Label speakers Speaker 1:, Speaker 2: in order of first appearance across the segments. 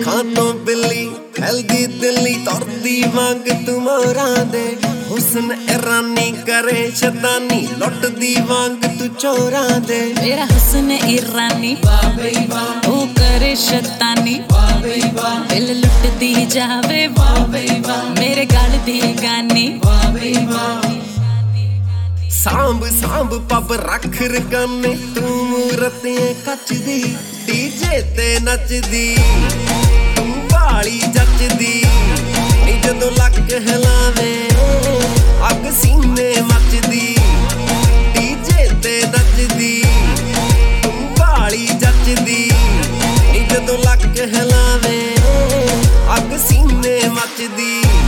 Speaker 1: ਅੱਖਾਂ ਤੋਂ ਬਿੱਲੀ ਹੈਲਦੀ ਦਿੱਲੀ ਤੁਰਦੀ ਵਾਂਗ ਤੂੰ ਮੋਰਾਂ ਦੇ ਹੁਸਨ ਇਰਾਨੀ ਕਰੇ ਸ਼ੈਤਾਨੀ ਲੁੱਟਦੀ ਵਾਂਗ ਤੂੰ ਚੋਰਾਂ ਦੇ
Speaker 2: ਮੇਰਾ ਹੁਸਨ ਇਰਾਨੀ ਵਾਹ ਬਈ ਵਾਹ ਉਹ ਕਰੇ ਸ਼ੈਤਾਨੀ ਵਾਹ ਬਈ ਵਾਹ ਦਿਲ ਲੁੱਟਦੀ ਜਾਵੇ ਵਾਹ ਬਈ ਵਾਹ ਮੇਰੇ ਗਲ ਦੀ ਗਾਨੀ ਵਾਹ ਬਈ ਵਾਹ
Speaker 1: ਸਾਂਭ ਸਾਂਭ ਪੱਬ ਰੱਖ ਰਕਾਨੇ ਤੂੰ ਮੂਰਤੀਆਂ ਕੱਚਦੀ ਡੀਜੇ ਤੇ ਨੱਚਦੀ ਤੂੰ ਵਾਲੀ ਜੱਚਦੀ ਨੀ ਜਦੋਂ ਲੱਕ ਹਿਲਾਵੇ ਅੱਗ ਸੀਨੇ ਮੱਚਦੀ ਡੀਜੇ ਤੇ ਨੱਚਦੀ ਤੂੰ ਵਾਲੀ ਜੱਚਦੀ ਨੀ ਜਦੋਂ ਲੱਕ ਹਿਲਾਵੇ ਅੱਗ ਸੀਨੇ ਮੱਚਦੀ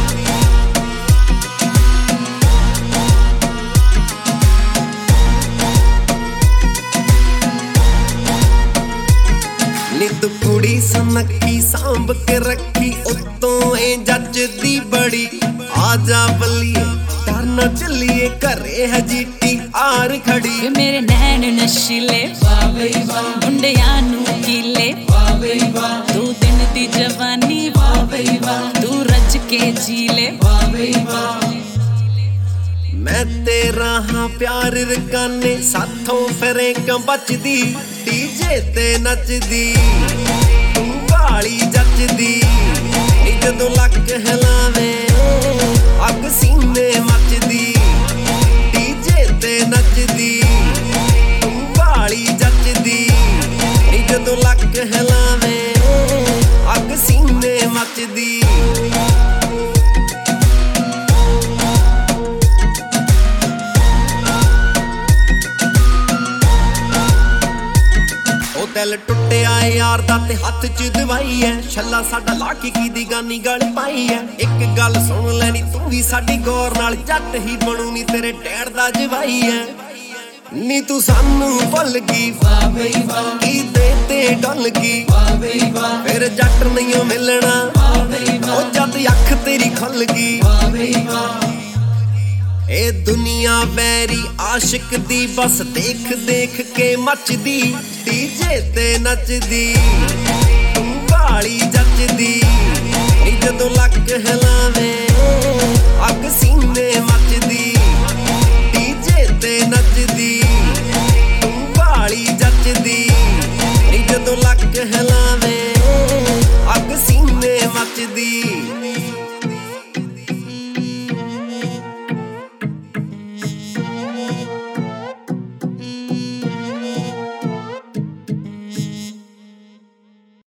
Speaker 1: ਨੀ ਤੂੰ ਕੁੜੀ ਸੁਨੱਖੀ ਸਾਂਭ ਕੇ ਰੱਖੀ ਉਤੋਂ ਏ ਜੱਜਦੀ ਬੜੀ ਆ ਜਾ ਬੱਲੀਏ ਡਰ ਨਾ ਚੱਲੀਏ ਘਰੇ ਹਜੀਟੀ ਆਰ ਖੜੀ
Speaker 2: ਮੇਰੇ ਨੈਣ ਨਸ਼ੀਲੇ ਵਾਹ ਬਈ ਵਾਹ ਮੁੰਡਿਆਂ ਨੂੰ ਕੀਲੇ ਵਾਹ ਬਈ ਵਾਹ ਤੂੰ ਦਿਨ ਦੀ ਜਵਾਨੀ ਵਾਹ ਬਈ ਵਾਹ ਤੂੰ ਰੱਜ ਕੇ ਜੀਲੇ ਵਾਹ ਬਈ ਵਾਹ
Speaker 1: ਮੈਂ ਤੇਰਾ ਹਾਂ ਪਿਆਰ ਰਕਾਨੇ ਸਾਥੋਂ ਫਿਰੇ ਕਿਉਂ ਬਚਦੀ ਡੀਜੇ ਤੇ ਨੱਚਦੀ ਤੂੰ ਵਾਲੀ ਜੱਚਦੀ ਨੀ ਜਦੋਂ ਲੱਕ ਹਿਲਾਵੇ ਅੱਗ ਸੀਨੇ ਮੱਚਦੀ ਡੀਜੇ ਤੇ ਨੱਚਦੀ ਤੂੰ ਵਾਲੀ ਜੱਚਦੀ ਨੀ ਜਦੋਂ ਲੱਕ ਹਿਲਾਵੇ ਅੱਗ ਸੀਨੇ ਮੱਚਦੀ ਦਿਲ ਟੁੱਟਿਆ ਯਾਰ ਦਾ ਤੇ ਹੱਥ 'ਚ ਦਵਾਈ ਐ ਛੱਲਾ ਸਾਡਾ ਲਾ ਕੇ ਕੀ ਗਾਨੀ ਗਲ ਪਾਈ ਐ ਇੱਕ ਗੱਲ ਸੁਣ ਲੈਣੀ ਤੂੰ ਵੀ ਸਾਡੀ ਗੌਰ ਨਾਲ ਜੱਟ ਹੀ ਬਣੂ ਨੀ ਤੇਰੇ ਡੈਡ ਦਾ ਜਵਾਈ ਐ ਨੀ ਤੂੰ ਸਾਨੂੰ ਭੁੱਲ ਗਈ ਵਾਹ ਬਈ ਵਾਹ ਕੀ ਤੇ ਡੁੱਲ ਗਈ ਵਾਹ ਬਈ ਵਾਹ ਫਿਰ ਜੱਟ ਨਹੀਂ ਮਿਲਣਾ ਵਾਹ ਬਈ ਵਾਹ ਉਹ ਜਦ ਅੱਖ ਤੇਰੀ ਖੁੱਲ ਗਈ ਵਾਹ ਬਈ ਵਾਹ ਇਹ ਦੁਨੀਆ ਵੈਰੀ ਆਸ਼ਿਕ ਦੀ ਬਸ ਦੇਖ ਦੇਖ ਕੇ ਮੱਚਦੀ ਡੀਜੇ ਤੇ ਨੱਚਦੀ ਤੂੰ ਵਾਲੀ ਜੱਚਦੀ ਨੀ ਜਦੋਂ ਲੱਕ ਹਿਲਾਵੇ